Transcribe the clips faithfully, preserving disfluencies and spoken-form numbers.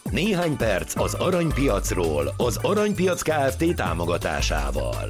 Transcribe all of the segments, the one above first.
Néhány perc az aranypiacról, az Aranypiac Kft. Támogatásával.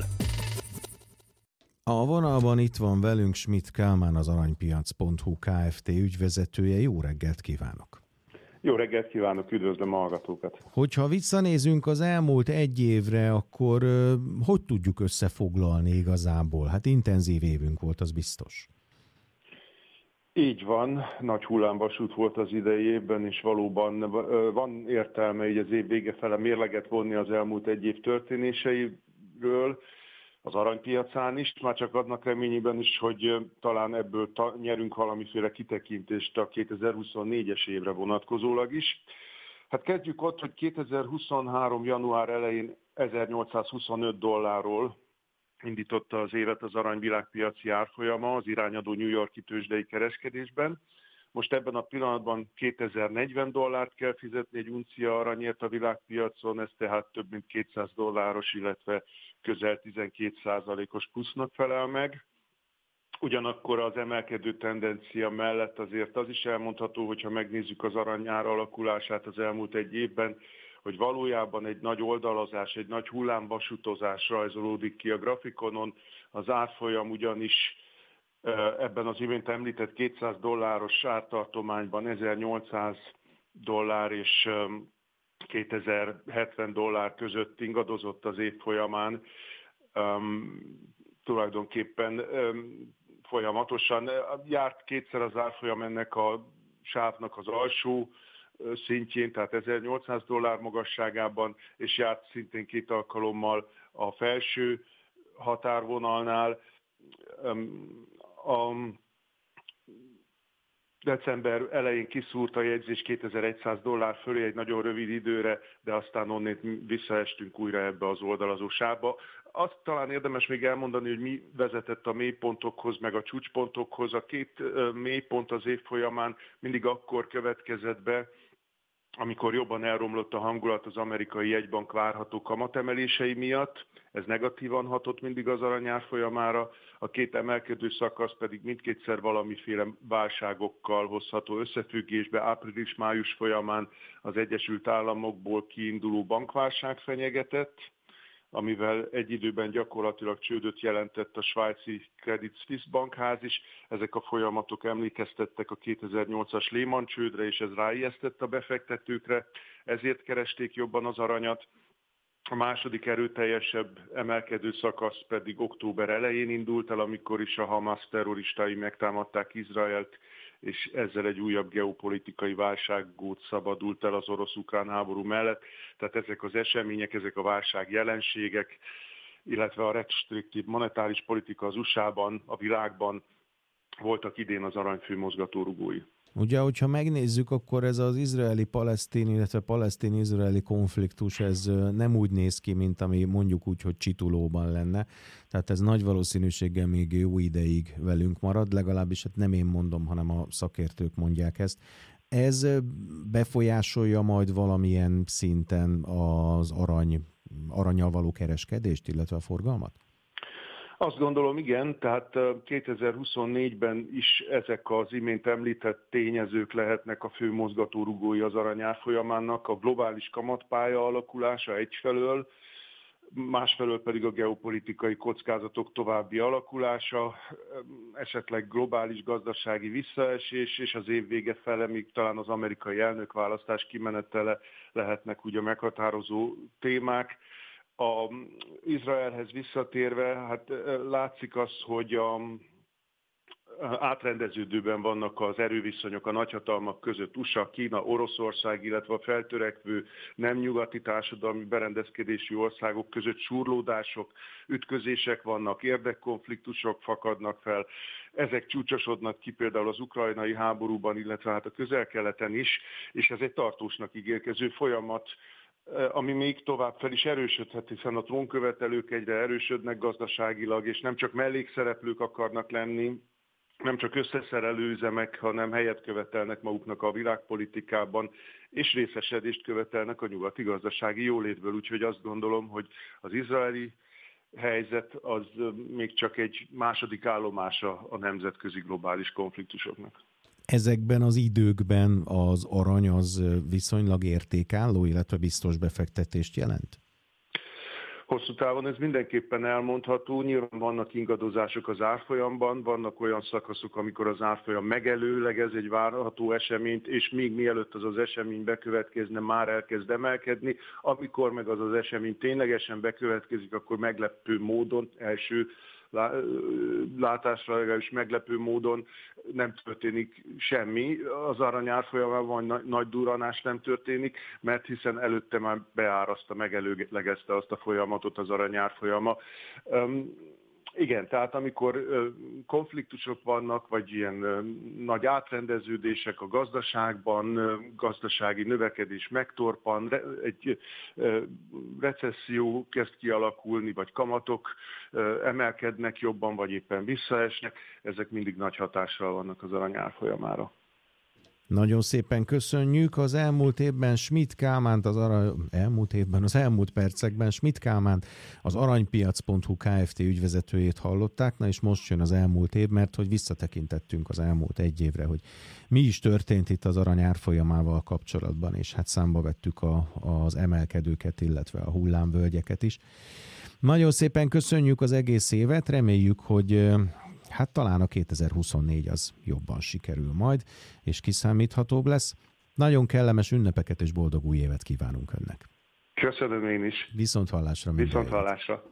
A vonalban itt van velünk Schmidt Kálmán, az aranypiac pont hu Kft. Ügyvezetője. Jó reggelt kívánok! Jó reggelt kívánok, üdvözlöm a hallgatókat! Hogyha visszanézünk az elmúlt egy évre, akkor uh, hogy tudjuk összefoglalni igazából? Hát intenzív évünk volt, az biztos. Így van, nagy hullámvasút volt az idei évben, és valóban van értelme így az év vége fele mérleget vonni az elmúlt egy év történéseiről, az aranypiacán is, már csak annak reményében is, hogy talán ebből ta- nyerünk valamiféle kitekintést a kétezer-huszonnégyes évre vonatkozólag is. Hát kezdjük ott, hogy kétezer-huszonhárom. január elején ezernyolcszázhuszonöt dollárról indította az évet az aranyvilágpiaci árfolyama az irányadó New York-i tőzsdei kereskedésben. Most ebben a pillanatban kétezer-negyven dollárt kell fizetni egy uncia aranyért a világpiacon, ez tehát több mint kétszáz dolláros, illetve közel tizenkét százalékos plusznak felel meg. Ugyanakkor az emelkedő tendencia mellett azért az is elmondható, hogyha megnézzük az aranyár alakulását az elmúlt egy évben, hogy valójában egy nagy oldalazás, egy nagy hullámvasutozás rajzolódik ki a grafikonon. Az árfolyam ugyanis ebben az imént említett kétszáz dolláros ártartományban ezernyolcszáz dollár és kétezer-hetven dollár között ingadozott az év folyamán. Um, tulajdonképpen um, folyamatosan járt kétszer az árfolyam ennek a sávnak az alsó szintjén, tehát ezernyolcszáz dollár magasságában, és járt szintén két alkalommal a felső határvonalnál. A december elején kiszúrt a jegyzés kétezer-száz dollár fölé egy nagyon rövid időre, de aztán onnét visszaestünk újra ebbe az oldalazó sávba. Azt talán érdemes még elmondani, hogy mi vezetett a mélypontokhoz, meg a csúcspontokhoz. A két mélypont az év folyamán mindig akkor következett be, amikor jobban elromlott a hangulat az amerikai jegybank várható kamatemelései miatt. Ez negatívan hatott mindig az aranyár folyamára, a két emelkedő szakasz pedig mindkétszer valamiféle válságokkal hozható összefüggésbe. Április-május folyamán az Egyesült Államokból kiinduló bankválság fenyegetett, amivel egy időben gyakorlatilag csődöt jelentett a svájci Credit Suisse bankház is. Ezek a folyamatok emlékeztettek a kétezer-nyolcas Lehman csődre, és ez ráijesztett a befektetőkre, ezért keresték jobban az aranyat. A második erőteljesebb emelkedő szakasz pedig október elején indult el, amikor is a Hamas terroristái megtámadták Izraelt, és ezzel egy újabb geopolitikai válsággót szabadult el az orosz-ukrán háború mellett. Tehát ezek az események, ezek a válság jelenségek, illetve a restriktív monetáris politika az u es á-ban, a világban voltak idén az arany fő mozgatórugói. Ugye, hogyha megnézzük, akkor ez az izraeli-palesztin, illetve palesztin-izraeli konfliktus, ez nem úgy néz ki, mint ami mondjuk úgy, hogy csitulóban lenne. Tehát ez nagy valószínűséggel még jó ideig velünk marad, legalábbis hát nem én mondom, hanem a szakértők mondják ezt. Ez befolyásolja majd valamilyen szinten az arany, arannyal való kereskedést, illetve a forgalmat? Azt gondolom, igen, tehát kétezer-huszonnégyben is ezek az imént említett tényezők lehetnek a fő mozgatórugói az aranyár folyamának, a globális kamatpálya alakulása egyfelől, másfelől pedig a geopolitikai kockázatok további alakulása, esetleg globális gazdasági visszaesés, és az év vége fele még talán az amerikai elnökválasztás kimenetele lehetnek ugye meghatározó témák. A Izraelhez visszatérve, hát látszik az, hogy a átrendeződőben vannak az erőviszonyok a nagyhatalmak között, u es á, Kína, Oroszország, illetve a feltörekvő nem nyugati társadalmi berendezkedési országok között surlódások, ütközések vannak, érdekkonfliktusok fakadnak fel. Ezek csúcsosodnak ki például az ukrajnai háborúban, illetve hát a Közel-Keleten is, és ez egy tartósnak ígérkező folyamat, ami még tovább fel is erősödhet, hiszen a trónkövetelők egyre erősödnek gazdaságilag, és nem csak mellékszereplők akarnak lenni, nem csak összeszerelő üzemek, hanem helyet követelnek maguknak a világpolitikában, és részesedést követelnek a nyugati gazdasági jólétből. Úgyhogy azt gondolom, hogy az izraeli helyzet az még csak egy második állomása a nemzetközi globális konfliktusoknak. Ezekben az időkben az arany az viszonylag értékálló, illetve biztos befektetést jelent? Hosszú távon ez mindenképpen elmondható. Nyilván vannak ingadozások az árfolyamban, vannak olyan szakaszok, amikor az árfolyam megelőlegez egy várható eseményt, és még mielőtt az az esemény bekövetkezne, már elkezd emelkedni. Amikor meg az az esemény ténylegesen bekövetkezik, akkor meglepő módon, első látásra legalábbis meglepő módon nem történik semmi. Az arany árfolyamában nagy durranás nem történik, mert hiszen előtte már beáraszta, megelőlegezte azt a folyamatot az arany árfolyama. Igen, tehát amikor konfliktusok vannak, vagy ilyen nagy átrendeződések a gazdaságban, gazdasági növekedés megtorpan, egy recesszió kezd kialakulni, vagy kamatok emelkednek jobban, vagy éppen visszaesnek, ezek mindig nagy hatással vannak az arany árfolyamára. Nagyon szépen köszönjük. Az elmúlt évben Schmidt Kálmánt, az arany... elmúlt évben, az elmúlt percekben Schmidt Kálmánt, az aranypiac pont hu Kft. Ügyvezetőjét hallották, na és most jön az elmúlt év, mert hogy visszatekintettünk az elmúlt egy évre, hogy mi is történt itt az arany árfolyamával kapcsolatban, és hát számba vettük a, az emelkedőket, illetve a hullámvölgyeket is. Nagyon szépen köszönjük az egész évet, reméljük, hogy hát talán a kétezer-huszonnégy az jobban sikerül majd, és kiszámíthatóbb lesz. Nagyon kellemes ünnepeket és boldog új évet kívánunk önnek. Köszönöm én is. Viszonthallásra. Viszonthallásra.